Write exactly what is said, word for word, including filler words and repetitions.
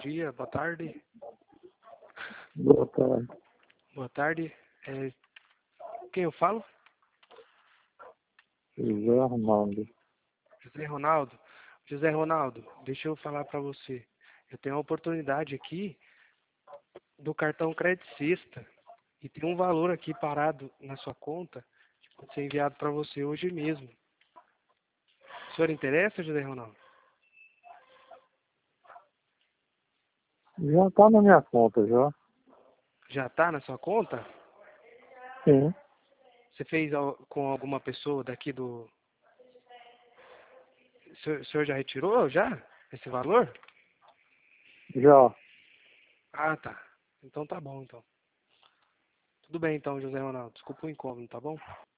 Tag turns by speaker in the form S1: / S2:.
S1: dia, boa tarde.
S2: Boa tarde.
S1: Boa tarde. É, quem eu falo?
S2: José Arnaldo.
S1: José Ronaldo. José Ronaldo, deixa eu falar para você. Eu tenho uma oportunidade aqui do cartão Credicista e tem um valor aqui parado na sua conta que pode ser enviado para você hoje mesmo. O senhor interessa, José Ronaldo?
S2: Já tá na minha conta, já.
S1: Já está na sua conta?
S2: Sim.
S1: Você fez al- com alguma pessoa daqui do... O senhor, o senhor já retirou já esse valor?
S2: Já.
S1: Ah, tá. Então tá bom, então. Tudo bem, então, José Ronaldo. Desculpa o incômodo, tá bom?